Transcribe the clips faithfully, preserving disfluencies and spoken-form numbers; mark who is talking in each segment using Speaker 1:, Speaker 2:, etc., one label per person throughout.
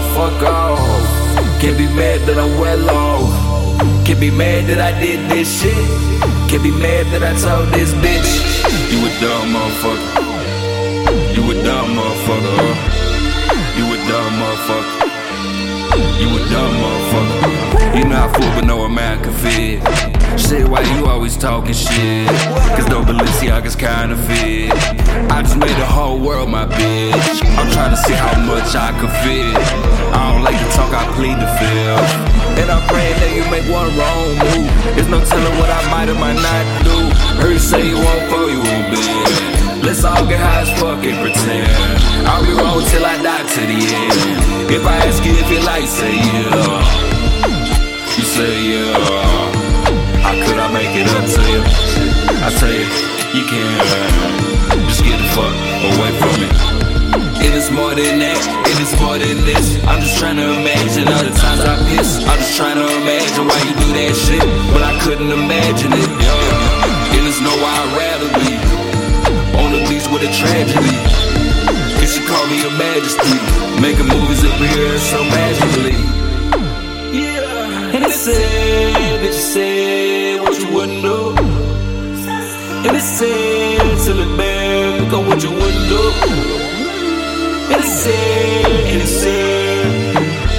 Speaker 1: fuck off. Can't be mad that I'm well off. Can't be mad that I did this shit. Can't be mad that I told this bitch. You a dumb motherfucker. You a dumb motherfucker. You a dumb motherfucker. You a dumb motherfucker. You know I fool but no man can fit. Shit, why you always talking shit? Cause no Balenciaga's counterfeit. I just made the whole world my bitch. I'm trying to see how much I can fit. I don't like to talk, I plead the fifth. And I'm praying that you make one wrong move. There's no telling what I might or might not do. Heard you say you won't fall, you won't bend. Let's all get high as fuck and pretend I'll be wrong till I die to the end. If I ask you if you like, say yeah. You say yeah. How could I make it up to you? I tell you, you can't. Just get the fuck away from me. If it's more than that, if it's more than this, I'm just trying to imagine all the times I piss. I'm just trying to imagine why you do that shit, but I couldn't imagine it. Yeah. And it's nowhere I'd rather be, on the beach with a tragedy. Cause she called me her majesty, making movies appear so magically. Yeah. And it's sad that you said what you wouldn't do. And it's sad to look back on what you wouldn't do. And it's sad, and it's sad.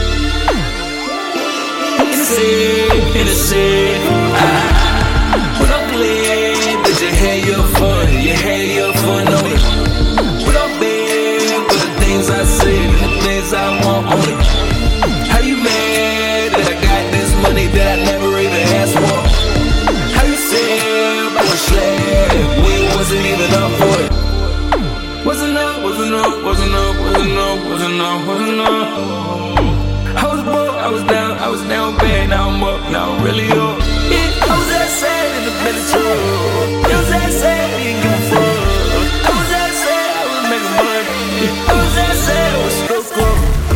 Speaker 1: And it's sad, and it's sad. Ah. But I'm glad that you had your fun, you had your fun on it. But I'm bad for the things I said and the things I want on it. How you mad that I got this money that I never even asked for? How you said I was slab when it wasn't even up for it? Wasn't up, wasn't up, wasn't up, wasn't up, wasn't up, wasn't up. I was broke, I was down, I was down bad, now I'm up, now I'm really up. Yeah, I was that sad in the belly truck. I was that sad, I didn't give a fuck. I was that sad, I was making money. I was that sad, I was stuck up.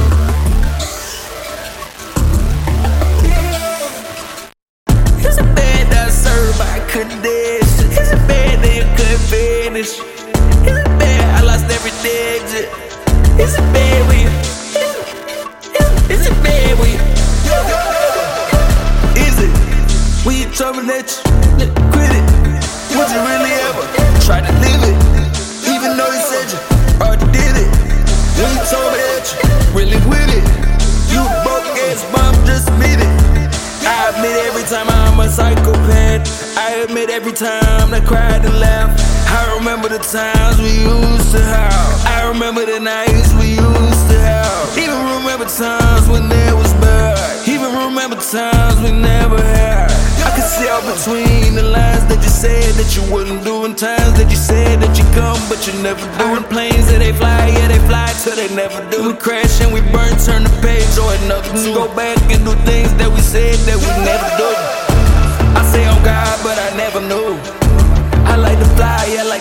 Speaker 1: Is it bad that I served, but I couldn't dance? Is it bad that you couldn't finish? Is it bad I lost every exit? Is it bad when you? Is it bad when you? Is it when you told me that you quit it? Would you really ever try to live it? Even though you said you already did it. When you told me that you really with it, you a broke ass bum, just admit it. I admit every time I'm a psychopath. I admit every time I cried and laughed. I remember the times we used to have. I remember the nights we used to have. Even remember times when there was bad. Even remember times we never had. I could see out between the lines that you said that you wouldn't do, and times that you said that you come but you never do. And planes that they fly, yeah they fly till they never do. We crash and we burn, turn the page or another to go back and do things that we said that we never do. I say oh God, but I never knew. I like to fly, yeah, like